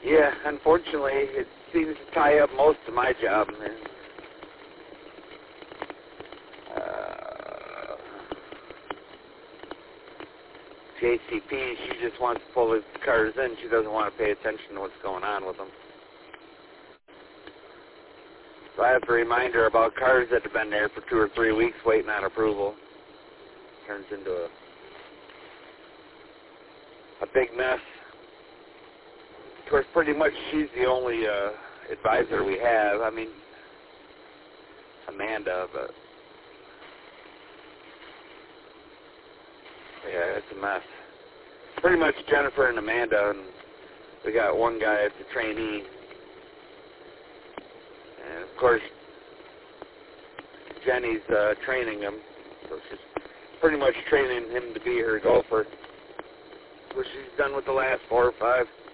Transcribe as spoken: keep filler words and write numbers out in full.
Yeah, unfortunately, it seems to tie up most of my job. Man. Uh, J C P, she just wants to pull the cars in. She doesn't want to pay attention to what's going on with them. So I have to remind her about cars that have been there for two or three weeks waiting on approval. Turns into a a big mess. Of course, pretty much she's the only uh, advisor we have. I mean, Amanda, but yeah, it's a mess. Pretty much Jennifer and Amanda, and we got one guy that's a trainee. And of course, Jenny's uh, training him, so she's pretty much training him to be her golfer, which she's done with the last four or five.